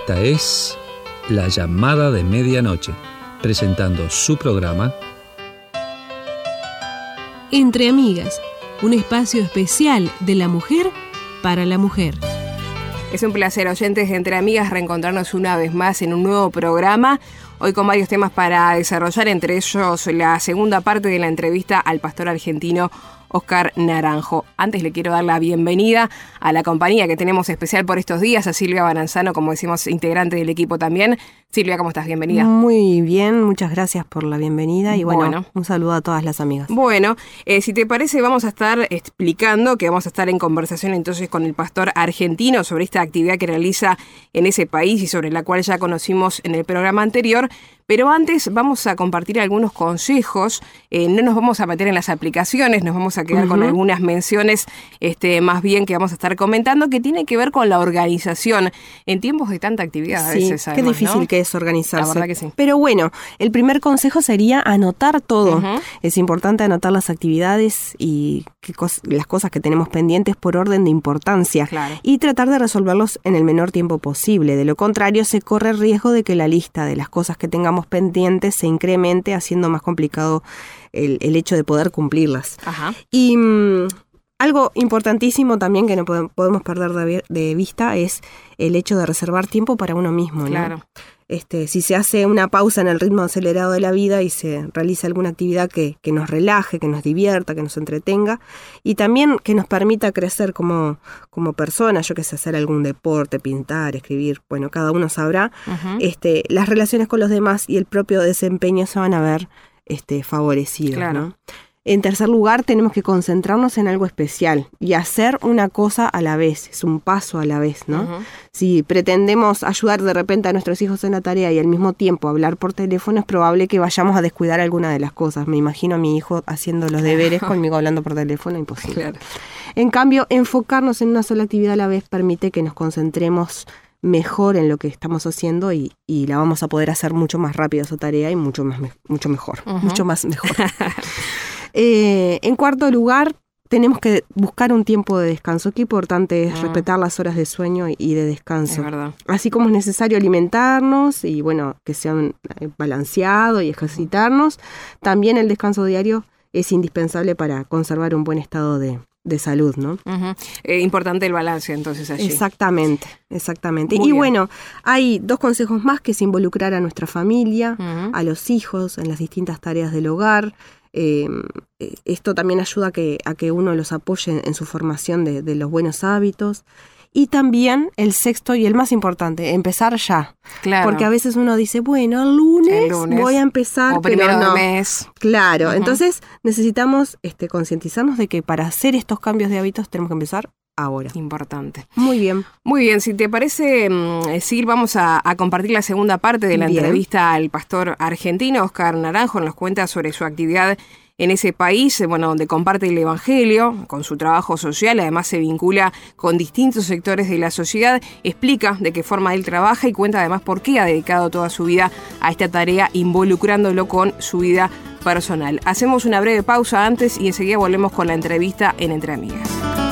Esta es La Llamada de Medianoche, presentando su programa Entre Amigas, un espacio especial de la mujer para la mujer. Es un placer, oyentes de Entre Amigas, reencontrarnos una vez más en un nuevo programa. Hoy con varios temas para desarrollar, entre ellos la segunda parte de la entrevista al pastor argentino Oscar Naranjo. Antes le quiero dar la bienvenida a la compañía que tenemos especial por estos días, a Silvia Baranzano, como decimos, integrante del equipo también. Silvia, ¿cómo estás? Bienvenida. Muy bien, muchas gracias por la bienvenida y bueno, un saludo a todas las amigas. Bueno, si te parece, vamos a estar explicando que vamos a estar en conversación entonces con el pastor argentino sobre esta actividad que realiza en ese país y sobre la cual ya conocimos en el programa anterior. Pero antes vamos a compartir algunos consejos, no nos vamos a meter en las aplicaciones, nos vamos a quedar con algunas menciones más bien que vamos a estar comentando, que tienen que ver con la organización en tiempos de tanta actividad a veces. Sí, qué difícil, ¿no?, que es organizarse. La verdad que sí. Pero bueno, el primer consejo sería anotar todo. Es importante anotar las actividades y las cosas que tenemos pendientes por orden de importancia. Claro. Y tratar de resolverlos en el menor tiempo posible. De lo contrario, se corre el riesgo de que la lista de las cosas que tengamos pendientes se incremente, haciendo más complicado el hecho de poder cumplirlas. Ajá. Y algo importantísimo también que no podemos perder de vista es el hecho de reservar tiempo para uno mismo, ¿no? Claro. Si se hace una pausa en el ritmo acelerado de la vida y se realiza alguna actividad que nos relaje, que nos divierta, que nos entretenga y también que nos permita crecer como persona, yo que sé, hacer algún deporte, pintar, escribir, bueno, cada uno sabrá, las relaciones con los demás y el propio desempeño se van a ver favorecidos, claro, ¿no? En tercer lugar, tenemos que concentrarnos en algo especial y hacer una cosa a la vez, es un paso a la vez, ¿no? Si pretendemos ayudar de repente a nuestros hijos en la tarea y al mismo tiempo hablar por teléfono, es probable que vayamos a descuidar alguna de las cosas. Me imagino a mi hijo haciendo los deberes conmigo hablando por teléfono, imposible. Claro. En cambio, enfocarnos en una sola actividad a la vez permite que nos concentremos mejor en lo que estamos haciendo y la vamos a poder hacer mucho más rápido esa tarea y mucho mejor. En cuarto lugar, tenemos que buscar un tiempo de descanso. Qué importante es respetar las horas de sueño y de descanso. Es verdad. Así como es necesario alimentarnos y bueno, que sean balanceados y ejercitarnos, también el descanso diario es indispensable para conservar un buen estado de salud, ¿no? Importante el balance entonces allí. Exactamente. Muy Y bien. bueno, hay 2 consejos más, que es involucrar a nuestra familia, a los hijos en las distintas tareas del hogar. Esto también ayuda a que uno los apoye en su formación de los buenos hábitos. Y también el sexto y el más importante, empezar ya. Claro. Porque a veces uno dice, bueno, el lunes voy a empezar, o pero primero no. del mes. Claro, entonces necesitamos concientizarnos de que para hacer estos cambios de hábitos tenemos que empezar ahora. Importante. Muy bien. Muy bien, si te parece, Sil, vamos a compartir la segunda parte de la entrevista al pastor argentino Oscar Naranjo. Nos cuenta sobre su actividad en ese país, donde comparte el evangelio con su trabajo social, además se vincula con distintos sectores de la sociedad, explica de qué forma él trabaja y cuenta además por qué ha dedicado toda su vida a esta tarea, involucrándolo con su vida personal. Hacemos una breve pausa antes y enseguida volvemos con la entrevista en Entre Amigas.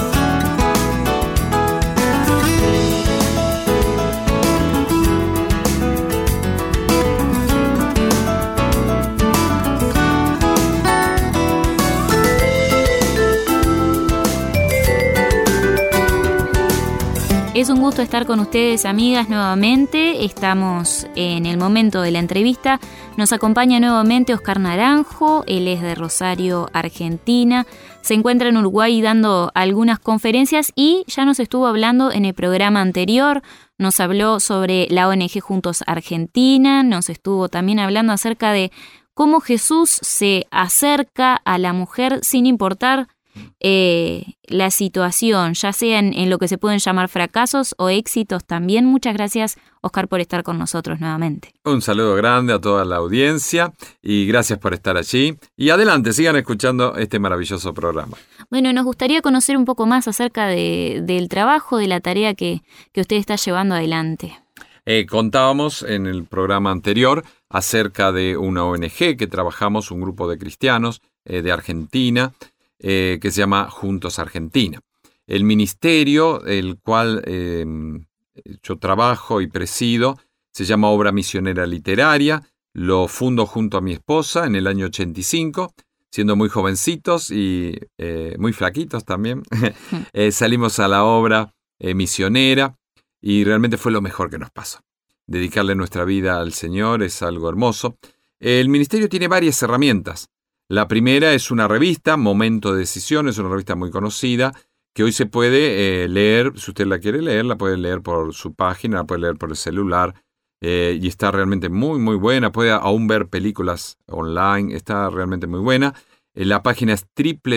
Es un gusto estar con ustedes, amigas, nuevamente. Estamos en el momento de la entrevista. Nos acompaña nuevamente Oscar Naranjo. Él es de Rosario, Argentina. Se encuentra en Uruguay dando algunas conferencias y ya nos estuvo hablando en el programa anterior. Nos habló sobre la ONG Juntos Argentina. Nos estuvo también hablando acerca de cómo Jesús se acerca a la mujer sin importar la situación, ya sea en lo que se pueden llamar fracasos o éxitos también. Muchas gracias, Oscar, por estar con nosotros nuevamente. Un saludo grande a toda la audiencia y gracias por estar allí. Y adelante, sigan escuchando este maravilloso programa. Bueno, nos gustaría conocer un poco más acerca del trabajo, de la tarea que usted está llevando adelante. Contábamos en el programa anterior acerca de una ONG que trabajamos, un grupo de cristianos de Argentina, que se llama Juntos Argentina. El ministerio, el cual yo trabajo y presido, se llama Obra Misionera Literaria. Lo fundo junto a mi esposa en el año 85, siendo muy jovencitos y muy flaquitos también. Salimos a la obra misionera y realmente fue lo mejor que nos pasó. Dedicarle nuestra vida al Señor es algo hermoso. El ministerio tiene varias herramientas. La primera es una revista, Momento de Decisión, es una revista muy conocida, que hoy se puede leer, si usted la quiere leer, la puede leer por su página, la puede leer por el celular, y está realmente muy, muy buena. Puede aún ver películas online, está realmente muy buena. La página es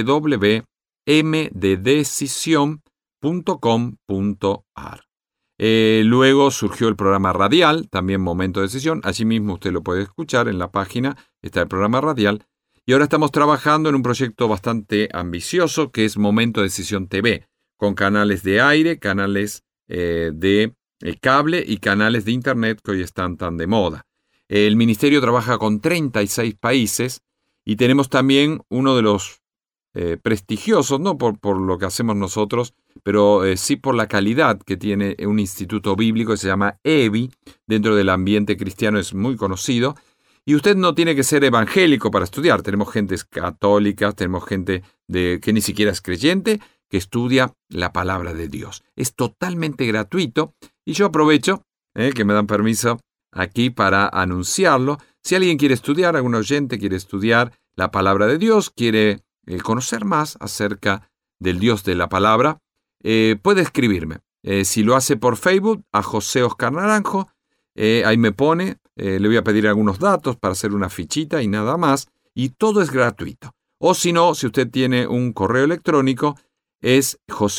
www.mdedecision.com.ar. Luego surgió el programa radial, también Momento de Decisión. Allí mismo usted lo puede escuchar en la página, está el programa radial. Y ahora estamos trabajando en un proyecto bastante ambicioso que es Momento de Decisión TV, con canales de aire, canales de cable y canales de internet que hoy están tan de moda. El ministerio trabaja con 36 países y tenemos también uno de los prestigiosos, no por lo que hacemos nosotros, pero sí por la calidad que tiene un instituto bíblico que se llama EBI, dentro del ambiente cristiano es muy conocido. Y usted no tiene que ser evangélico para estudiar. Tenemos gente católica, tenemos gente que ni siquiera es creyente, que estudia la palabra de Dios. Es totalmente gratuito y yo aprovecho que me dan permiso aquí para anunciarlo. Si alguien quiere estudiar, algún oyente quiere estudiar la palabra de Dios, quiere conocer más acerca del Dios de la palabra, puede escribirme. Si lo hace por Facebook, a José Oscar Naranjo, ahí me pone, le voy a pedir algunos datos para hacer una fichita y nada más, y todo es gratuito. O si no, si usted tiene un correo electrónico, es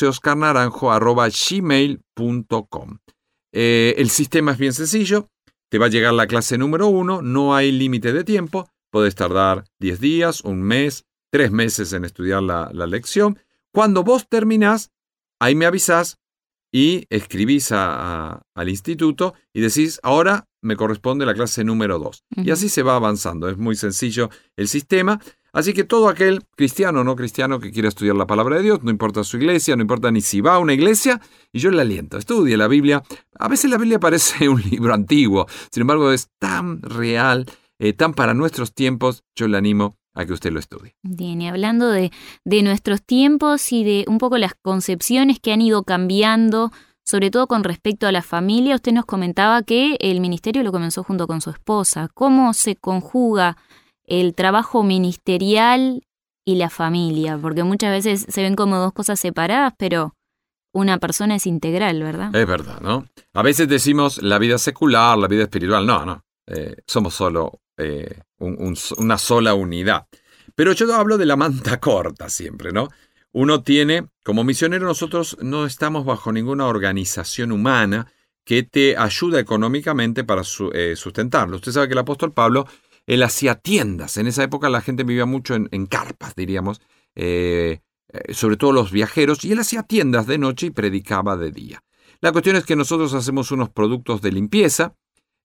joseoscarnaranjo@gmail.com. El sistema es bien sencillo, te va a llegar la clase número 1, no hay límite de tiempo, puedes tardar 10 días, un mes, 3 meses en estudiar la lección. Cuando vos terminás, ahí me avisás y escribís al instituto y decís, ahora me corresponde la clase número 2. Y así se va avanzando. Es muy sencillo el sistema. Así que todo aquel cristiano o no cristiano que quiera estudiar la palabra de Dios, no importa su iglesia, no importa ni si va a una iglesia, y yo le aliento, estudie la Biblia. A veces la Biblia parece un libro antiguo, sin embargo es tan real, tan para nuestros tiempos, yo le animo a que usted lo estudie. Bien, y hablando de nuestros tiempos y de un poco las concepciones que han ido cambiando, sobre todo con respecto a la familia, usted nos comentaba que el ministerio lo comenzó junto con su esposa. ¿Cómo se conjuga el trabajo ministerial y la familia? Porque muchas veces se ven como dos cosas separadas, pero una persona es integral, ¿verdad? Es verdad, ¿no? A veces decimos la vida secular, la vida espiritual. No. Somos solo una sola unidad. Pero yo hablo de la manta corta siempre, ¿no? Uno tiene, como misionero, nosotros no estamos bajo ninguna organización humana que te ayuda económicamente para sustentarlo. Usted sabe que el apóstol Pablo, él hacía tiendas. En esa época la gente vivía mucho en carpas, diríamos, sobre todo los viajeros, y él hacía tiendas de noche y predicaba de día. La cuestión es que nosotros hacemos unos productos de limpieza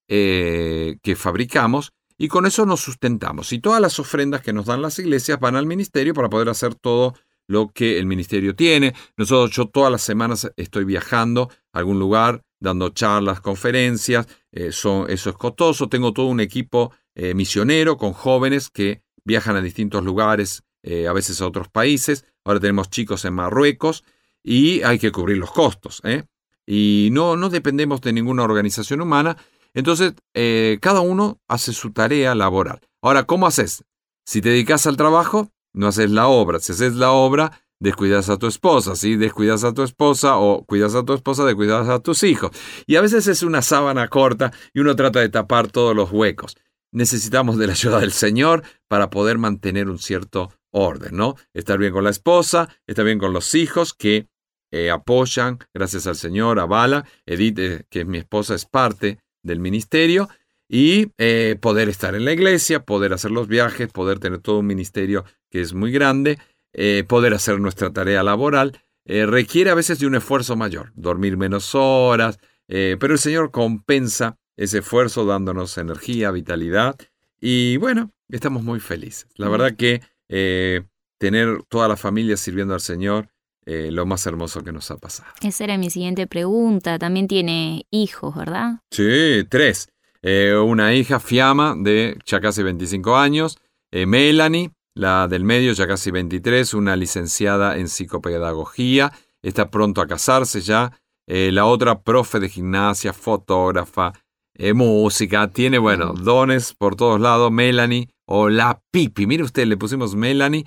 que fabricamos, y con eso nos sustentamos. Y todas las ofrendas que nos dan las iglesias van al ministerio para poder hacer todo lo que el ministerio tiene. Yo todas las semanas estoy viajando a algún lugar, dando charlas, conferencias. Eso es costoso. Tengo todo un equipo misionero con jóvenes que viajan a distintos lugares, a veces a otros países. Ahora tenemos chicos en Marruecos y hay que cubrir los costos. Y no dependemos de ninguna organización humana. Entonces, cada uno hace su tarea laboral. Ahora, ¿cómo haces? Si te dedicas al trabajo, no haces la obra. Si haces la obra, descuidas a tu esposa. Si descuidas a tu esposa o cuidas a tu esposa, descuidas a tus hijos. Y a veces es una sábana corta y uno trata de tapar todos los huecos. Necesitamos de la ayuda del Señor para poder mantener un cierto orden, ¿no? Estar bien con la esposa, estar bien con los hijos que apoyan, gracias al Señor, avala. Edith, que es mi esposa, es parte del ministerio, y poder estar en la iglesia, poder hacer los viajes, poder tener todo un ministerio que es muy grande, poder hacer nuestra tarea laboral, requiere a veces de un esfuerzo mayor, dormir menos horas, pero el Señor compensa ese esfuerzo dándonos energía, vitalidad, y bueno, estamos muy felices. La verdad que tener toda la familia sirviendo al Señor lo más hermoso que nos ha pasado. Esa era mi siguiente pregunta. También tiene hijos, ¿verdad? Sí, 3. Una hija, Fiamma, de ya casi 25 años. Melanie, la del medio, ya casi 23, una licenciada en psicopedagogía. Está pronto a casarse ya. La otra, profe de gimnasia, fotógrafa, música. Tiene, dones por todos lados. Melanie, o la Pipi. Mire usted, le pusimos Melanie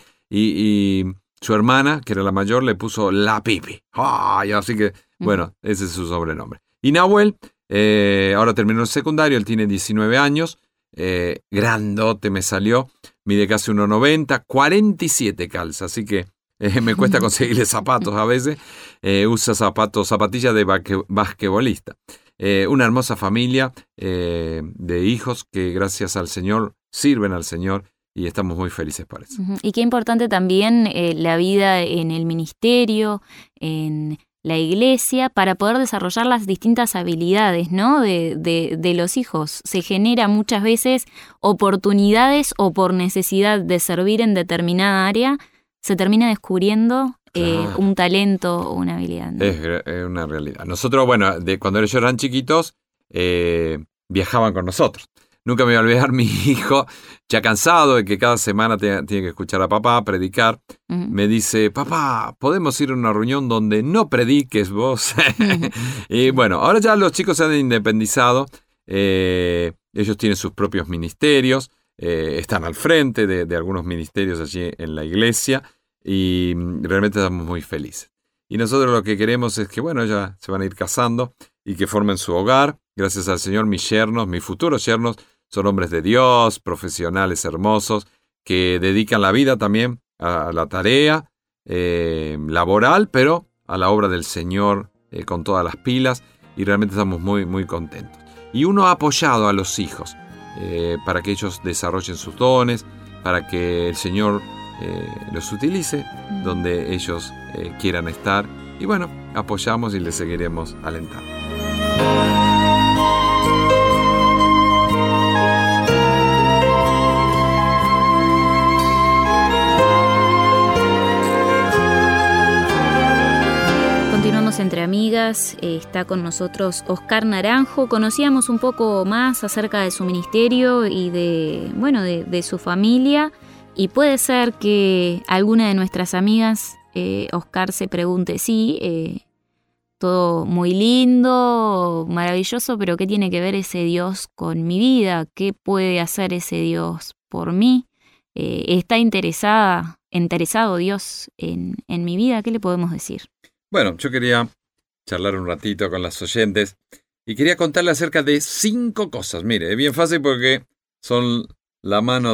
y su hermana, que era la mayor, le puso la Pipi. Así que, ese es su sobrenombre. Y Nahuel, ahora terminó el secundario, él tiene 19 años. Grandote me salió. Mide casi 1,90, 47 calza, así que me cuesta conseguirle zapatos a veces. Usa zapatillas de basquetbolista. Una hermosa familia de hijos que gracias al Señor sirven al Señor y estamos muy felices por eso. Y qué importante también la vida en el ministerio, en la iglesia, para poder desarrollar las distintas habilidades, ¿no? de los hijos. Se genera muchas veces oportunidades o por necesidad de servir en determinada área, se termina descubriendo un talento o una habilidad, ¿no? Es una realidad. Nosotros, cuando ellos eran chiquitos, viajaban con nosotros. Nunca me voy a olvidar, mi hijo, ya cansado de que cada semana tiene que escuchar a papá predicar, me dice, papá, ¿podemos ir a una reunión donde no prediques vos? Y ahora ya los chicos se han independizado, ellos tienen sus propios ministerios, están al frente de algunos ministerios allí en la iglesia y realmente estamos muy felices. Y nosotros lo que queremos es que, ya se van a ir casando y que formen su hogar. Gracias al Señor, mis yernos, mis futuros yernos, son hombres de Dios, profesionales hermosos, que dedican la vida también a la tarea laboral, pero a la obra del Señor con todas las pilas, y realmente estamos muy, muy contentos. Y uno ha apoyado a los hijos para que ellos desarrollen sus dones, para que el Señor los utilice donde ellos quieran estar. Y apoyamos y les seguiremos alentando. Continuamos entre amigas, está con nosotros Oscar Naranjo. Conocíamos un poco más acerca de su ministerio y de su familia, y puede ser que alguna de nuestras amigas, Oscar, se pregunte, todo muy lindo, maravilloso, pero ¿qué tiene que ver ese Dios con mi vida? ¿Qué puede hacer ese Dios por mí? ¿Está interesado Dios en mi vida? ¿Qué le podemos decir? Yo quería charlar un ratito con las oyentes y quería contarle acerca de 5 cosas. Mire, es bien fácil porque son la mano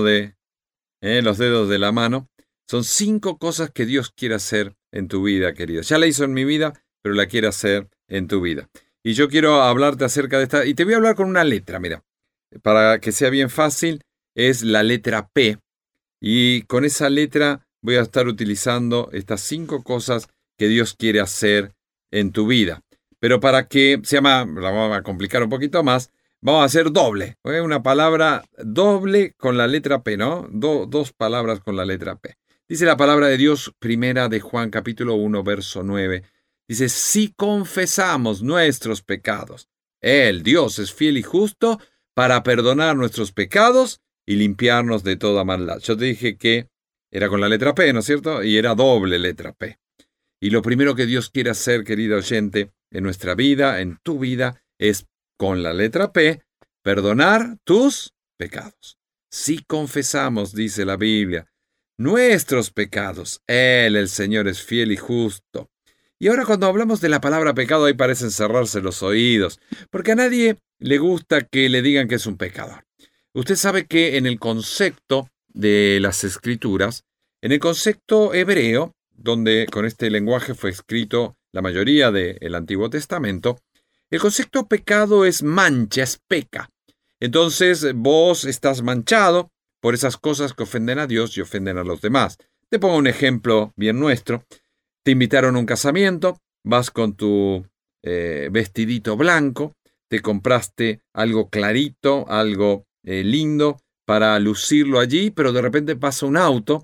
los dedos de la mano. Son 5 cosas que Dios quiere hacer en tu vida, querida. Ya la hizo en mi vida, pero la quiere hacer en tu vida. Y yo quiero hablarte acerca de esta, y te voy a hablar con una letra, mira. Para que sea bien fácil, es la letra P. Y con esa letra voy a estar utilizando estas 5 cosas que Dios quiere hacer en tu vida. Pero para que la vamos a complicar un poquito más, vamos a hacer doble. Una palabra doble con la letra P, ¿no? Dos palabras con la letra P. Dice la palabra de Dios, primera de Juan, capítulo 1, verso 9. Dice, si confesamos nuestros pecados, Él, Dios, es fiel y justo para perdonar nuestros pecados y limpiarnos de toda maldad. Yo te dije que era con la letra P, ¿no es cierto? Y era doble letra P. Y lo primero que Dios quiere hacer, querida oyente, en nuestra vida, en tu vida, es con la letra P, perdonar tus pecados. Si confesamos, dice la Biblia, nuestros pecados, Él, el Señor, es fiel y justo. Y ahora cuando hablamos de la palabra pecado, ahí parecen cerrarse los oídos, porque a nadie le gusta que le digan que es un pecador. Usted sabe que en el concepto de las Escrituras, en el concepto hebreo, donde con este lenguaje fue escrito la mayoría del Antiguo Testamento, el concepto pecado es mancha, es peca. Entonces vos estás manchado por esas cosas que ofenden a Dios y ofenden a los demás. Te pongo un ejemplo bien nuestro. Te invitaron a un casamiento, vas con tu vestidito blanco, te compraste algo clarito, algo lindo para lucirlo allí, pero de repente pasa un auto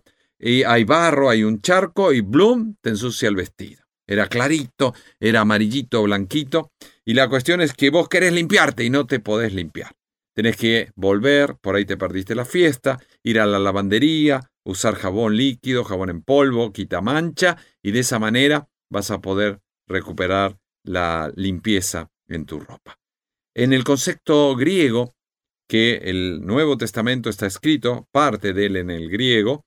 y hay barro, hay un charco y ¡blum!, te ensucia el vestido. Era clarito, era amarillito, blanquito, y la cuestión es que vos querés limpiarte y no te podés limpiar. Tenés que volver, por ahí te perdiste la fiesta, ir a la lavandería, usar jabón líquido, jabón en polvo, quita mancha, y de esa manera vas a poder recuperar la limpieza en tu ropa. En el concepto griego, que el Nuevo Testamento está escrito, parte de él en el griego,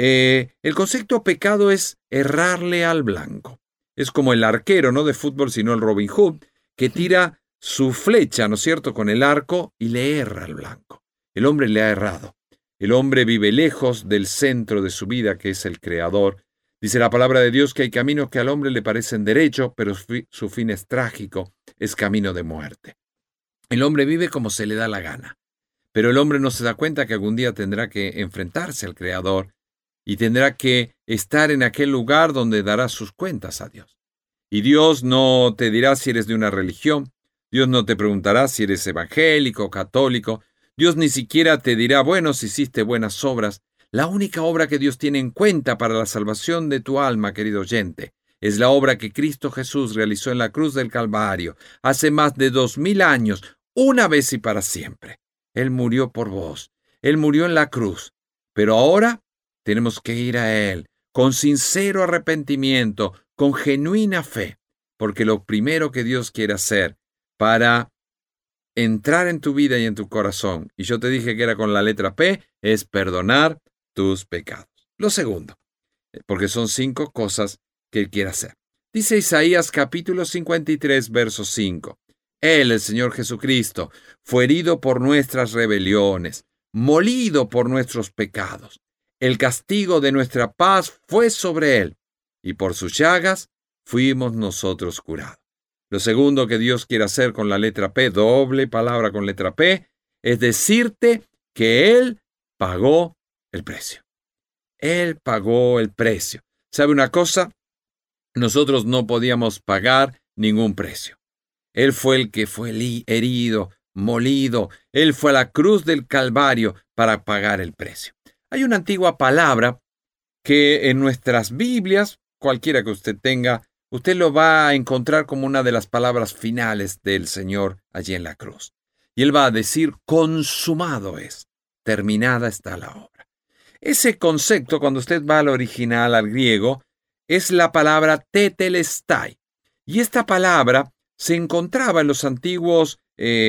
el concepto pecado es errarle al blanco. Es como el arquero, no de fútbol, sino el Robin Hood, que tira su flecha, ¿no es cierto?, con el arco y le erra al blanco. El hombre le ha errado. El hombre vive lejos del centro de su vida, que es el Creador. Dice la palabra de Dios que hay caminos que al hombre le parecen derecho, pero su fin es trágico, es camino de muerte. El hombre vive como se le da la gana, pero el hombre no se da cuenta que algún día tendrá que enfrentarse al Creador y tendrá que estar en aquel lugar donde dará sus cuentas a Dios. Y Dios no te dirá si eres de una religión, Dios no te preguntará si eres evangélico, católico, Dios ni siquiera te dirá, bueno, si hiciste buenas obras. La única obra que Dios tiene en cuenta para la salvación de tu alma, querido oyente, es la obra que Cristo Jesús realizó en la cruz del Calvario hace más de 2000 años, una vez y para siempre. Él murió por vos, Él murió en la cruz, pero ahora tenemos que ir a Él con sincero arrepentimiento, con genuina fe, porque lo primero que Dios quiere hacer para entrar en tu vida y en tu corazón, y yo te dije que era con la letra P, es perdonar tus pecados. Lo segundo, porque son 5 cosas que Él quiere hacer. Dice Isaías capítulo 53, verso 5. Él, el Señor Jesucristo, fue herido por nuestras rebeliones, molido por nuestros pecados. El castigo de nuestra paz fue sobre Él, y por sus llagas fuimos nosotros curados. Lo segundo que Dios quiere hacer con la letra P, doble palabra con letra P, es decirte que Él pagó el precio. Él pagó el precio. ¿Sabe una cosa? Nosotros no podíamos pagar ningún precio. Él fue el que fue herido, molido. Él fue a la cruz del Calvario para pagar el precio. Hay una antigua palabra que en nuestras Biblias, cualquiera que usted tenga, usted lo va a encontrar como una de las palabras finales del Señor allí en la cruz. Y Él va a decir, consumado es, terminada está la obra. Ese concepto, cuando usted va al original, al griego, es la palabra tetelestai. Y esta palabra se encontraba en los antiguos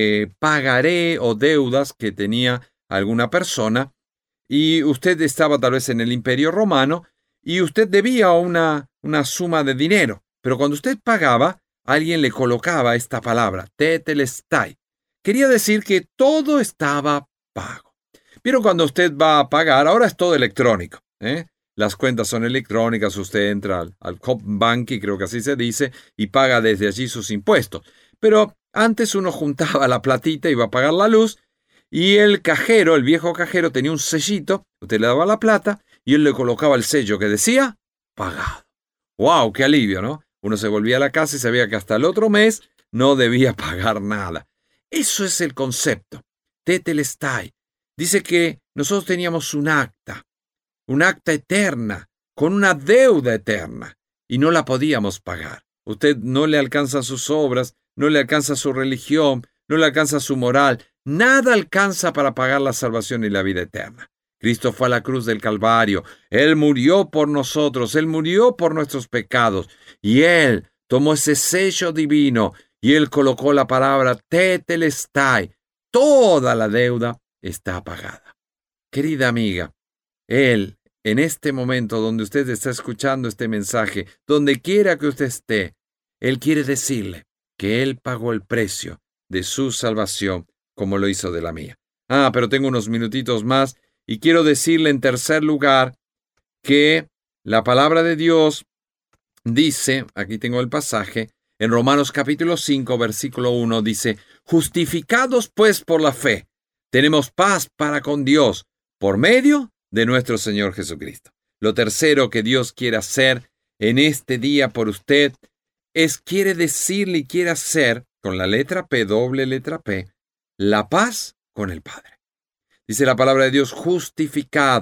pagaré o deudas que tenía alguna persona, y usted estaba tal vez en el Imperio Romano, y usted debía una suma de dinero. Pero cuando usted pagaba, alguien le colocaba esta palabra, tetelestai. Quería decir que todo estaba pago. Vieron cuando usted va a pagar, ahora es todo electrónico, Las cuentas son electrónicas, usted entra al Copbank, creo que así se dice, y paga desde allí sus impuestos. Pero antes uno juntaba la platita, iba a pagar la luz, y el cajero, el viejo cajero, tenía un sellito, usted le daba la plata, y él le colocaba el sello que decía, pagado. ¡Wow! ¡Qué alivio!, ¿no? Uno se volvía a la casa y sabía que hasta el otro mes no debía pagar nada. Eso es el concepto. Tetelestai. Dice que nosotros teníamos un acta eterna, con una deuda eterna, y no la podíamos pagar. Usted no le alcanza sus obras, no le alcanza su religión, no le alcanza su moral, nada alcanza para pagar la salvación y la vida eterna. Cristo fue a la cruz del Calvario, Él murió por nosotros, Él murió por nuestros pecados, y Él tomó ese sello divino, y Él colocó la palabra tetelestai. Toda la deuda está pagada. Querida amiga, Él, en este momento donde usted está escuchando este mensaje, donde quiera que usted esté, Él quiere decirle que Él pagó el precio de su salvación como lo hizo de la mía. Pero tengo unos minutitos más y quiero decirle en tercer lugar que la palabra de Dios dice, aquí tengo el pasaje, en Romanos capítulo 5, versículo 1, dice, justificados pues por la fe, tenemos paz para con Dios por medio de nuestro Señor Jesucristo. Lo tercero que Dios quiere hacer en este día por usted quiere decirle y quiere hacer con la letra P, doble letra P, la paz con el Padre. Dice la palabra de Dios, justificados.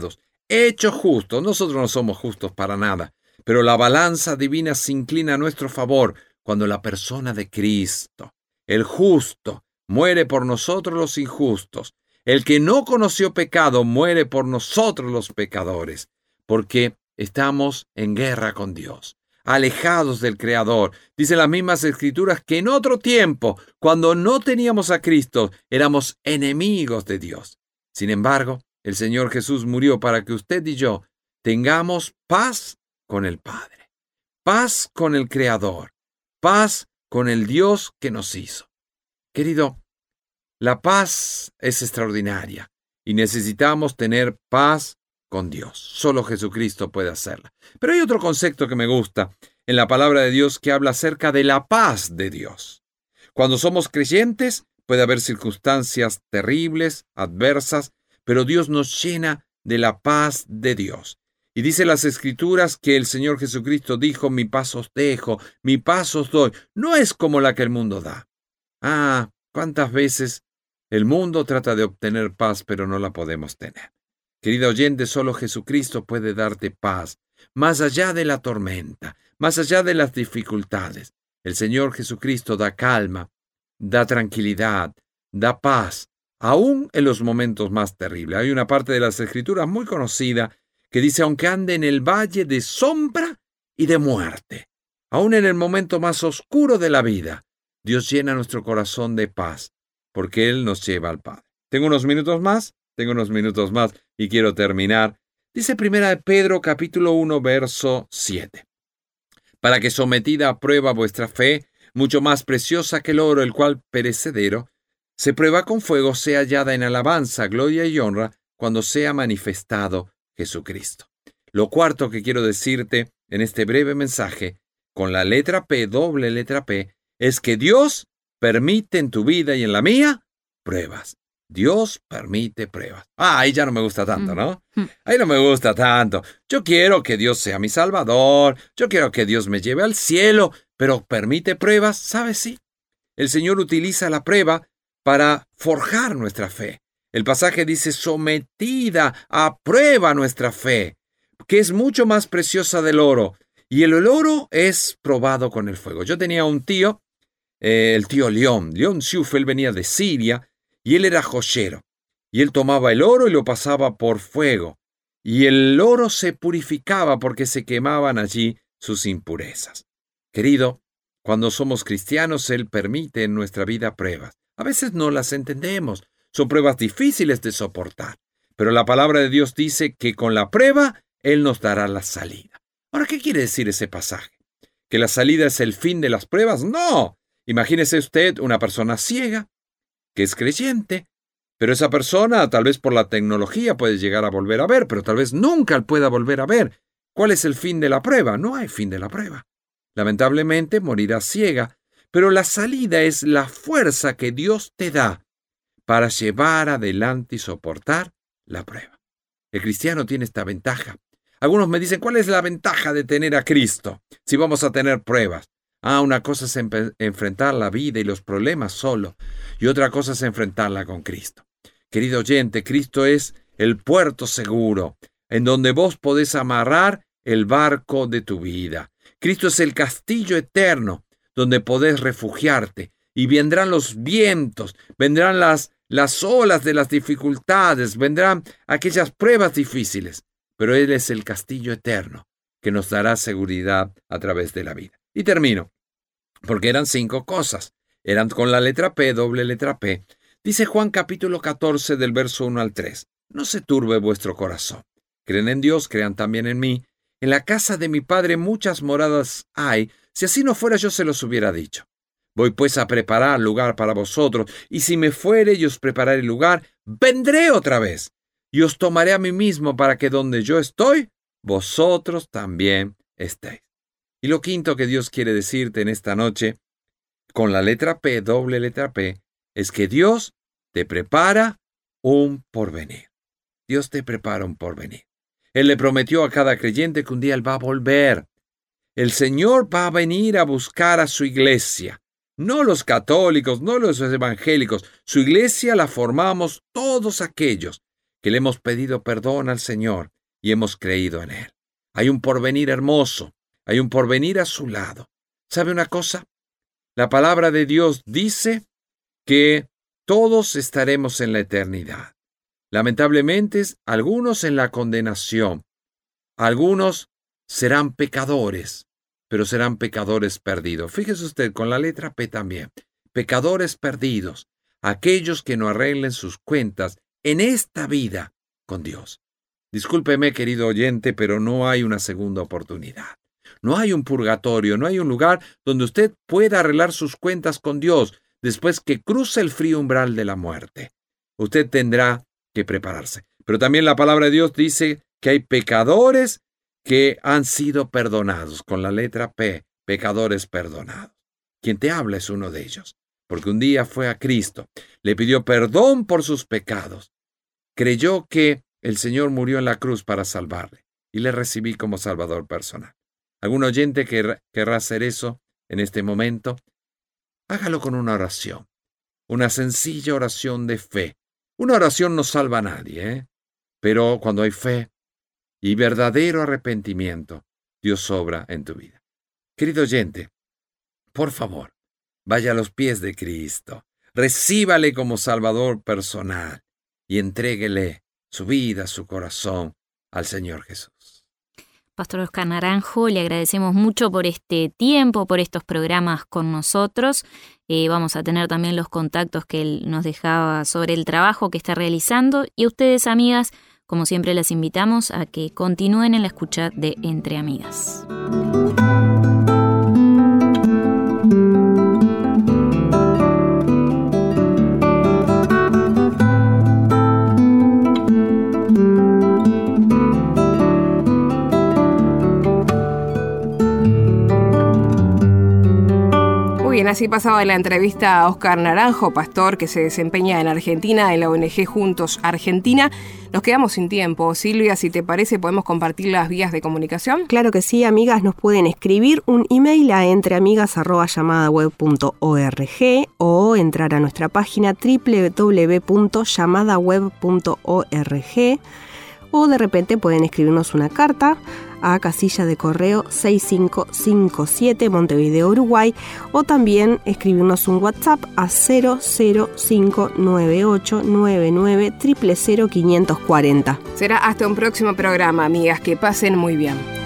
hechos justos. Nosotros no somos justos para nada, pero la balanza divina se inclina a nuestro favor cuando la persona de Cristo, el justo, muere por nosotros los injustos. El que no conoció pecado muere por nosotros los pecadores, porque estamos en guerra con Dios, alejados del Creador. Dicen las mismas Escrituras que en otro tiempo, cuando no teníamos a Cristo, éramos enemigos de Dios. Sin embargo, el Señor Jesús murió para que usted y yo tengamos paz con el Padre, paz con el Creador, paz con el Dios que nos hizo. Querido, la paz es extraordinaria y necesitamos tener paz con Dios. Solo Jesucristo puede hacerla. Pero hay otro concepto que me gusta en la palabra de Dios que habla acerca de la paz de Dios. Cuando somos creyentes, puede haber circunstancias terribles, adversas, pero Dios nos llena de la paz de Dios. Y dice las Escrituras que el Señor Jesucristo dijo: mi paz os dejo, mi paz os doy. No es como la que el mundo da. ¿Cuántas veces el mundo trata de obtener paz, pero no la podemos tener? Querido oyente, solo Jesucristo puede darte paz, más allá de la tormenta, más allá de las dificultades. El Señor Jesucristo da calma, da tranquilidad, da paz, aún en los momentos más terribles. Hay una parte de las Escrituras muy conocida que dice: aunque ande en el valle de sombra y de muerte, aún en el momento más oscuro de la vida, Dios llena nuestro corazón de paz, porque Él nos lleva al Padre. Tengo unos minutos más y quiero terminar. Dice 1 de Pedro, capítulo 1, verso 7. Para que sometida a prueba vuestra fe, mucho más preciosa que el oro, el cual perecedero, se prueba con fuego, sea hallada en alabanza, gloria y honra, cuando sea manifestado Jesucristo. Lo cuarto que quiero decirte en este breve mensaje, con la letra P, doble letra P, es que Dios permite en tu vida y en la mía pruebas. Dios permite pruebas. Ahí ya no me gusta tanto, ¿no? Ahí no me gusta tanto. Yo quiero que Dios sea mi Salvador. Yo quiero que Dios me lleve al cielo. Pero permite pruebas, ¿sabes? Sí. El Señor utiliza la prueba para forjar nuestra fe. El pasaje dice: sometida a prueba nuestra fe, que es mucho más preciosa del oro. Y el oro es probado con el fuego. Yo tenía un tío, el tío León Schufel, venía de Siria, y él era joyero. Y él tomaba el oro y lo pasaba por fuego. Y el oro se purificaba porque se quemaban allí sus impurezas. Querido, cuando somos cristianos, Él permite en nuestra vida pruebas. A veces no las entendemos. Son pruebas difíciles de soportar. Pero la palabra de Dios dice que con la prueba, Él nos dará la salida. Ahora, ¿qué quiere decir ese pasaje? ¿Que la salida es el fin de las pruebas? ¡No! Imagínese usted una persona ciega, que es creyente, pero esa persona, tal vez por la tecnología, puede llegar a volver a ver, pero tal vez nunca pueda volver a ver. ¿Cuál es el fin de la prueba? No hay fin de la prueba. Lamentablemente morirá ciega, pero la salida es la fuerza que Dios te da para llevar adelante y soportar la prueba. El cristiano tiene esta ventaja. Algunos me dicen: ¿cuál es la ventaja de tener a Cristo si vamos a tener pruebas? Una cosa es enfrentar la vida y los problemas solo, y otra cosa es enfrentarla con Cristo. Querido oyente, Cristo es el puerto seguro, en donde vos podés amarrar el barco de tu vida. Cristo es el castillo eterno, donde podés refugiarte, y vendrán los vientos, vendrán las olas de las dificultades, vendrán aquellas pruebas difíciles, pero Él es el castillo eterno que nos dará seguridad a través de la vida. Y termino, porque eran 5 cosas. Eran con la letra P, doble letra P. Dice Juan capítulo 14 del verso 1 al 3. No se turbe vuestro corazón. Creen en Dios, crean también en mí. En la casa de mi Padre muchas moradas hay. Si así no fuera, yo se los hubiera dicho. Voy pues a preparar lugar para vosotros, y si me fuere y os prepararé lugar, vendré otra vez, y os tomaré a mí mismo, para que donde yo estoy, vosotros también estéis. Y lo quinto que Dios quiere decirte en esta noche, con la letra P, doble letra P, es que Dios te prepara un porvenir. Dios te prepara un porvenir. Él le prometió a cada creyente que un día Él va a volver. El Señor va a venir a buscar a su iglesia. No los católicos, no los evangélicos. Su iglesia la formamos todos aquellos que le hemos pedido perdón al Señor y hemos creído en Él. Hay un porvenir hermoso, hay un porvenir a su lado. ¿Sabe una cosa? La palabra de Dios dice que todos estaremos en la eternidad. Lamentablemente, algunos en la condenación. Algunos serán pecadores, pero serán pecadores perdidos. Fíjese usted, con la letra P también. Pecadores perdidos, aquellos que no arreglen sus cuentas en esta vida con Dios. Discúlpeme, querido oyente, pero no hay una segunda oportunidad. No hay un purgatorio, no hay un lugar donde usted pueda arreglar sus cuentas con Dios después que cruce el frío umbral de la muerte. Usted tendrá que prepararse. Pero también la palabra de Dios dice que hay pecadores que han sido perdonados, con la letra P, pecadores perdonados. Quien te habla es uno de ellos, porque un día fue a Cristo, le pidió perdón por sus pecados, creyó que el Señor murió en la cruz para salvarle, y le recibí como Salvador personal. ¿Algún oyente querrá hacer eso en este momento? Hágalo con una oración, una sencilla oración de fe. Una oración no salva a nadie, pero cuando hay fe y verdadero arrepentimiento, Dios obra en tu vida. Querido oyente, por favor, vaya a los pies de Cristo, recíbale como Salvador personal y entréguele su vida, su corazón al Señor Jesús. Pastor Óscar Naranjo, le agradecemos mucho por este tiempo, por estos programas con nosotros. Vamos a tener también los contactos que él nos dejaba sobre el trabajo que está realizando. Y a ustedes, amigas, como siempre, las invitamos a que continúen en la escucha de Entre Amigas. Bien, así pasaba la entrevista a Óscar Naranjo, pastor que se desempeña en Argentina, en la ONG Juntos Argentina. Nos quedamos sin tiempo. Silvia, si te parece, ¿podemos compartir las vías de comunicación? Claro que sí, amigas. Nos pueden escribir un email a entreamigas@llamadaweb.org o entrar a nuestra página www.llamadaweb.org, o de repente pueden escribirnos una carta a casilla de correo 6557 Montevideo, Uruguay, o también escribirnos un WhatsApp a 0059899 000 540. Será hasta un próximo programa, amigas. Que pasen muy bien.